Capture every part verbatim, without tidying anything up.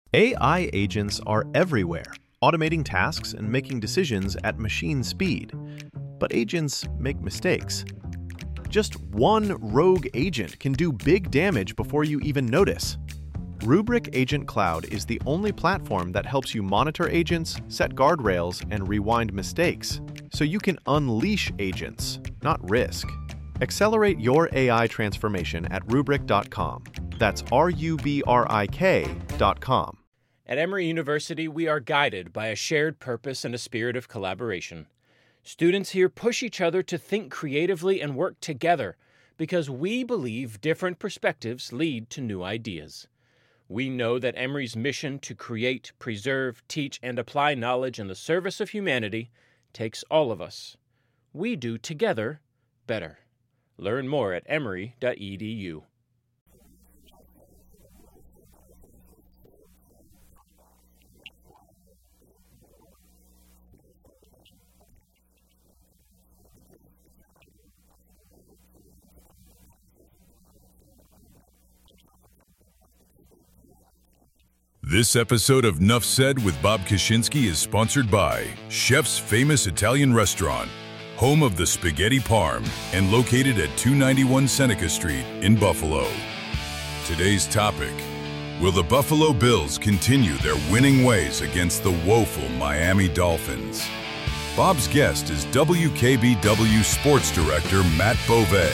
A I agents are everywhere, automating tasks and making decisions at machine speed. But agents make mistakes. Just one rogue agent can do big damage before you even notice. Rubrik Agent Cloud is the only platform that helps you monitor agents, set guardrails, and rewind mistakes, so you can unleash agents, not risk. Accelerate your A I transformation at rubrik dot com. That's R U B R I K dot com. At Emory University, we are guided by a shared purpose and a spirit of collaboration. Students here push each other to think creatively and work together because we believe different perspectives lead to new ideas. We know that Emory's mission to create, preserve, teach, and apply knowledge in the service of humanity takes all of us. We do together better. Learn more at emory dot e d u. This episode of Nuff Said with Bob Kaczynski is sponsored by Chef's Famous Italian Restaurant, home of the Spaghetti Parm, and located at two ninety-one Seneca Street in Buffalo. Today's topic: will the Buffalo Bills continue their winning ways against the woeful Miami Dolphins? Bob's guest is W K B W Sports Director Matt Beauvais.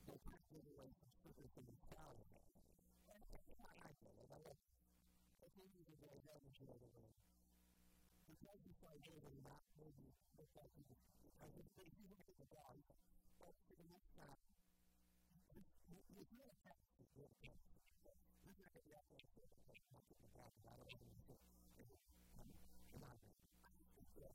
they can't give away some super food power. And it's not like that. Like, I like, at the end of the day, I appreciate it. Because you start really not maybe look like you, I think if you look at the dog, but for the next time, you do a test to do it. You're not going to be able to do it. Like, not get the dog, I don't want to do it. Come on, man. Yeah.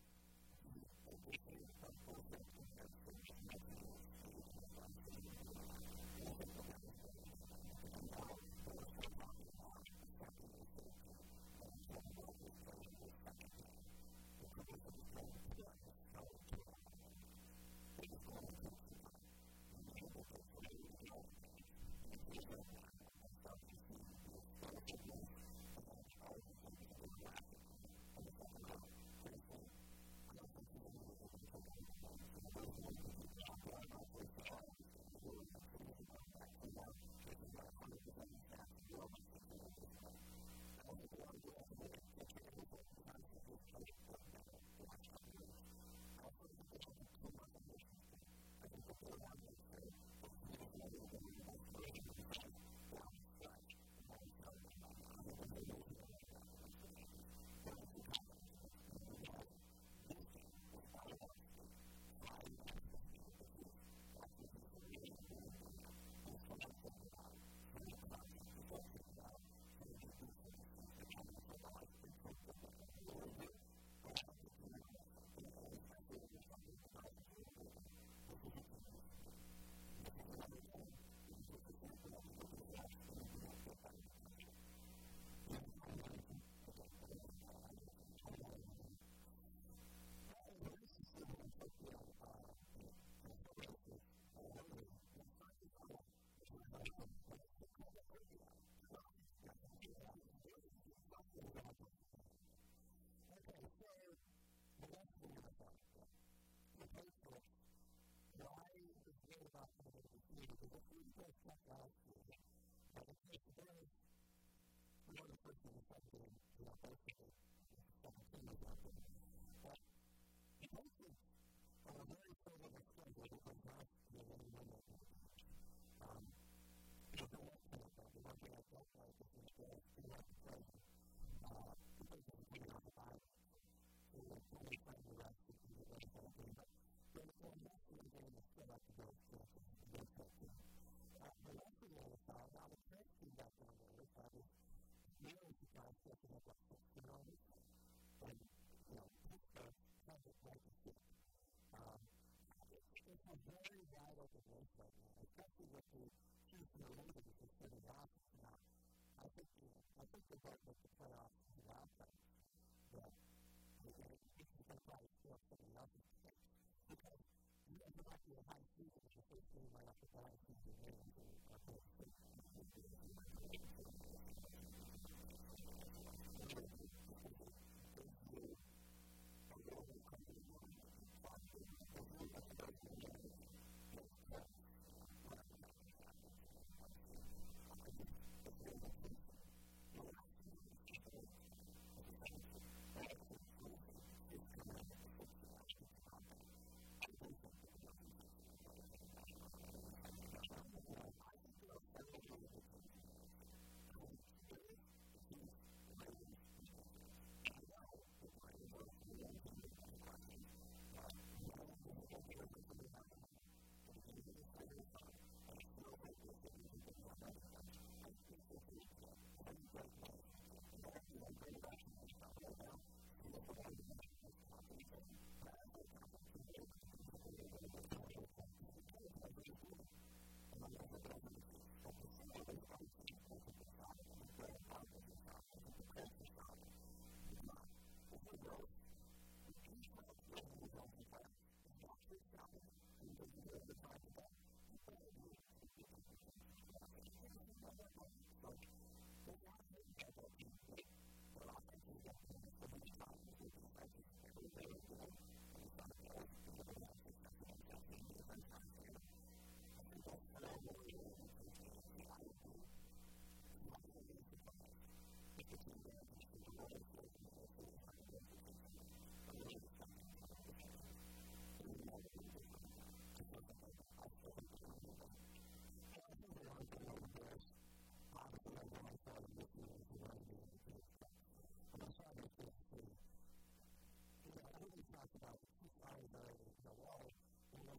Very wide open race right now, especially with the Houston Olympics that's sitting off now. I think the, I think the vote with the playoffs is the outcome. But it's going to probably still something else in the state. Because you might be a high season if the first game right after the high season wins and our first state.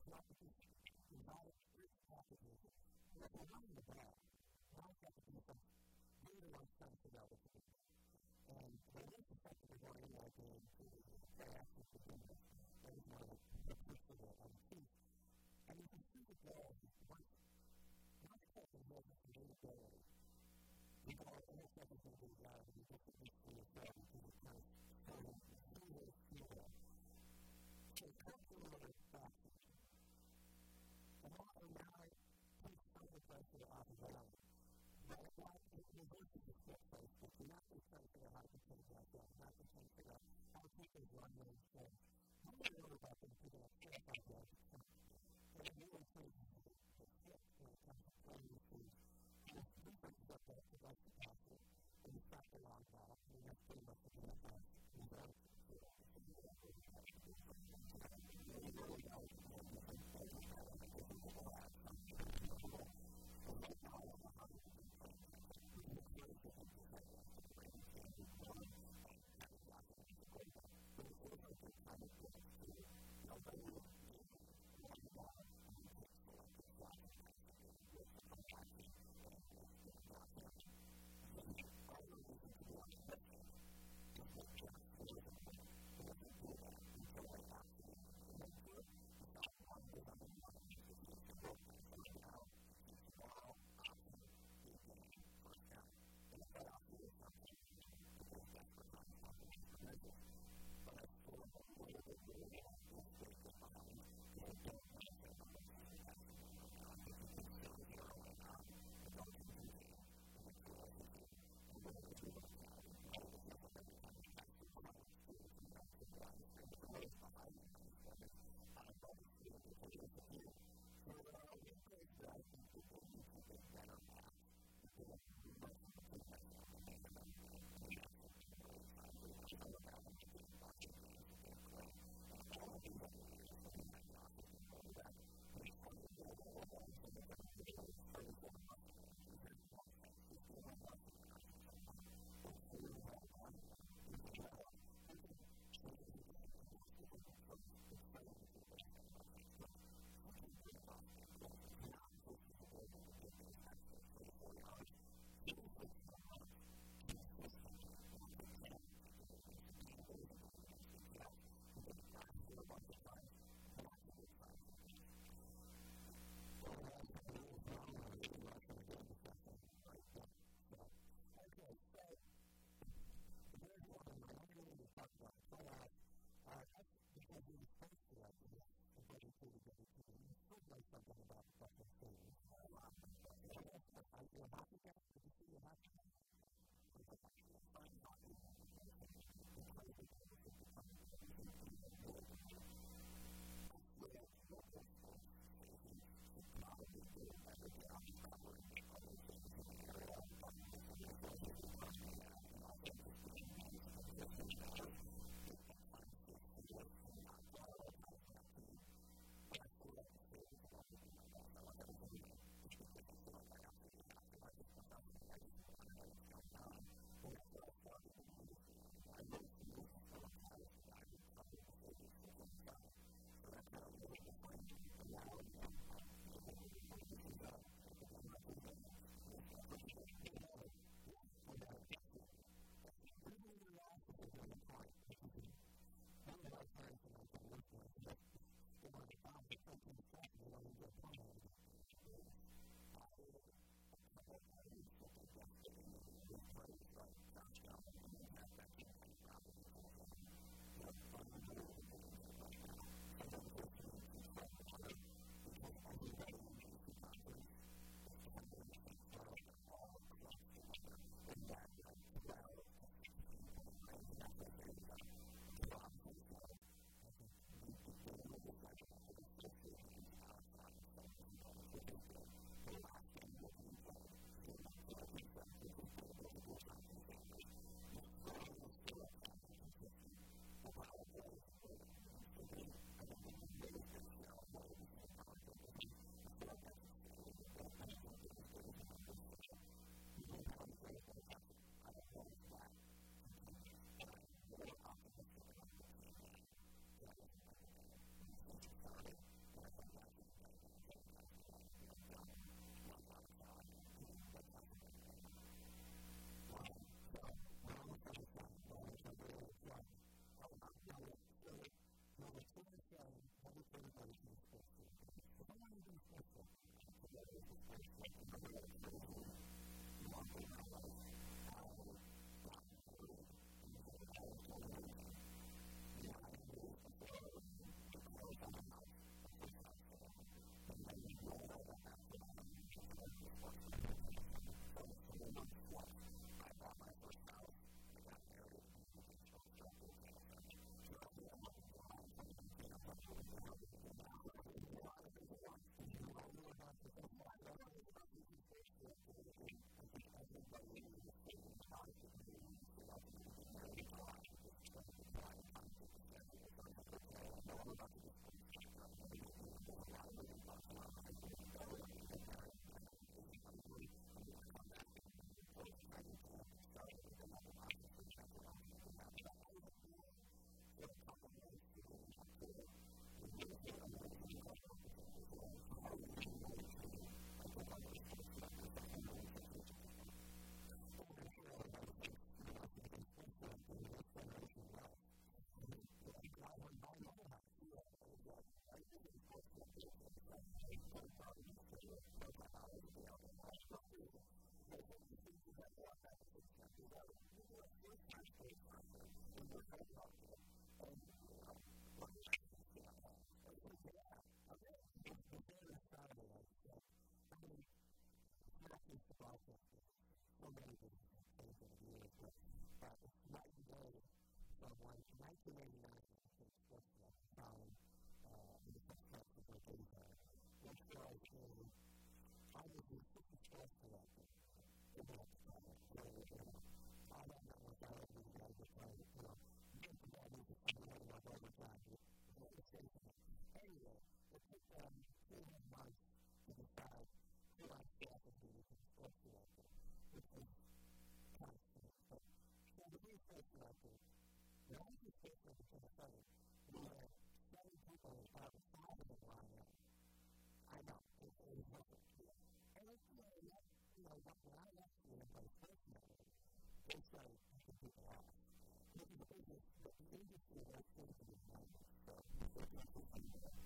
not because it's not a strict classic music. What we're running the band, now it's got to be some really one sense of relativity. And the least effective going in like a fast with the wind, there is no appreciable on the feet. And you can see the ball, once, once it's in more than the ability, you can almost like it's going to be down, but you just at least see it down to the kind of zero feel. So it comes to a little faster. And also now I take some of the pressure off of that. But it's like it reverses the step place, but you're not just trying to figure out how to change that down, not just trying to figure out how to keep those one way steps. I'm not worried about them figuring out step by step. And it really changes the step when it comes to playing the shoes. And it's different stuff that it's like the capacity. And you stop the long ball, and that's pretty much the kind of ball. And then first started training, I was the assistant sports director in that department. I don't know what I would do to guys that play, you know, just the ball moved to somebody like overtime. Anyway, it took them two and a half months to decide who I staff would be as sports director, which was constant. But so to be sports director, when I was sports director for the Senate, we had seven people and about five of them lined up. I know, it was nothing. And it's, you know, that, you know, when I left school and played first memory, they started picking people off. Maybe the business, the industry that seems to be behind it. So, there's nothing to do with it.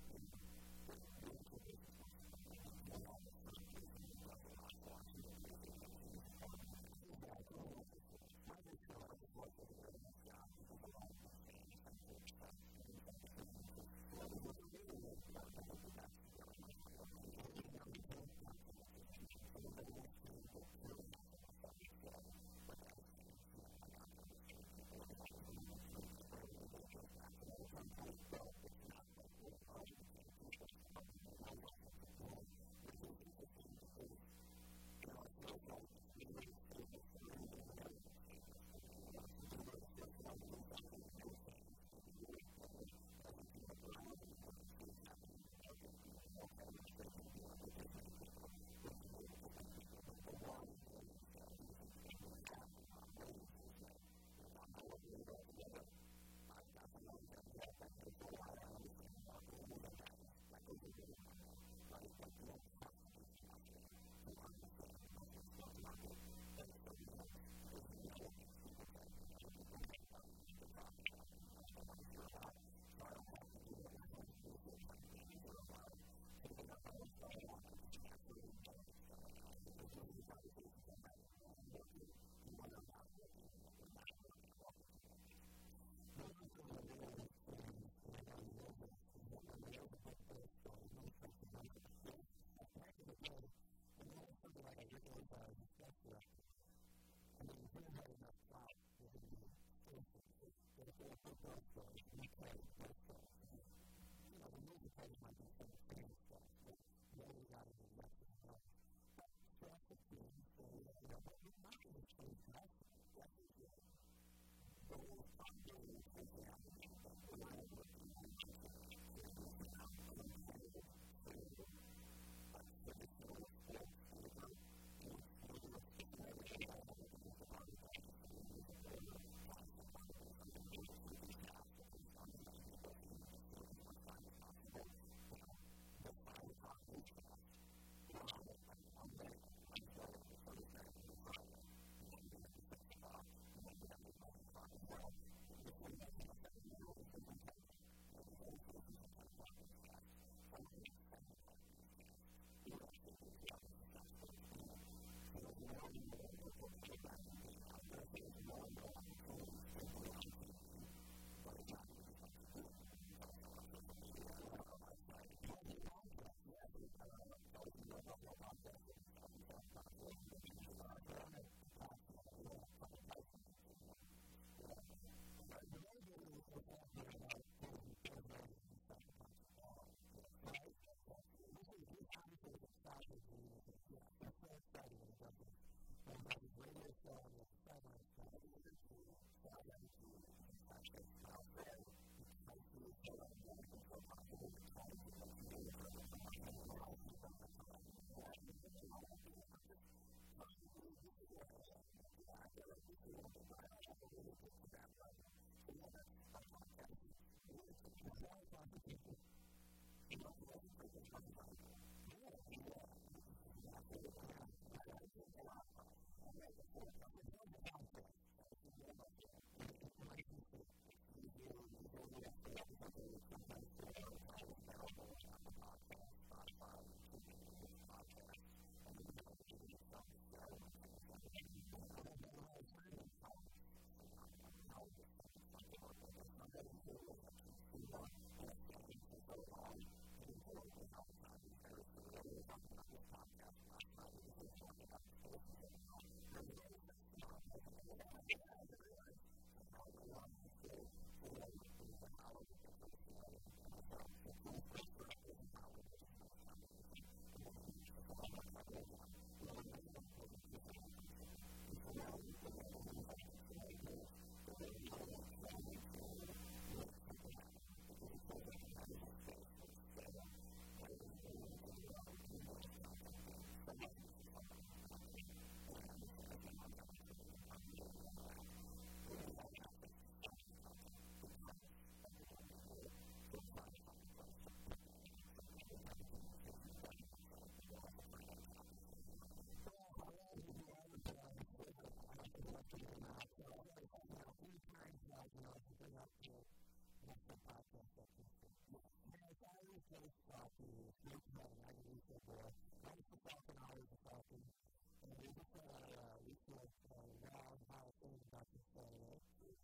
to sleep about an agony so there. I was just talking, I was just talking, and we just had a uh, we feel uh, loud, how things about this Saturday.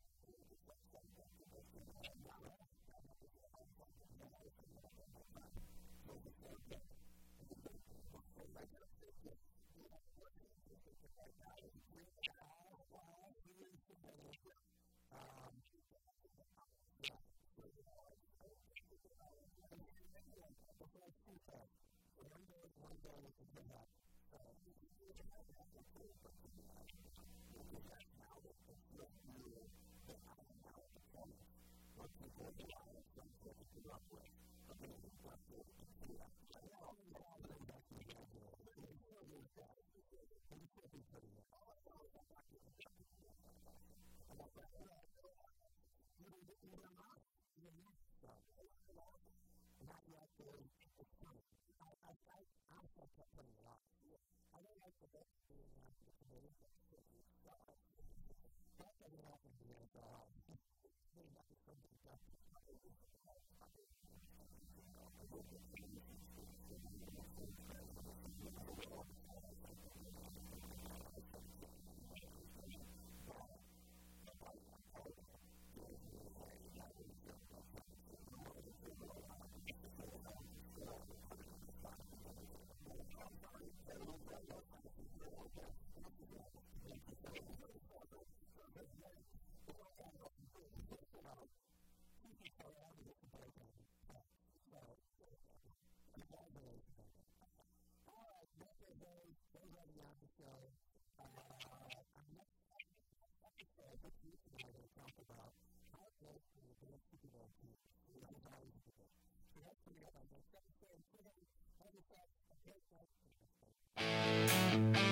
Not yet, there's it's coming. I, I, I, I'm still putting it off. I don't like the best being after the committee, but that doesn't happen to me at all. Maybe that's something else. Thank you.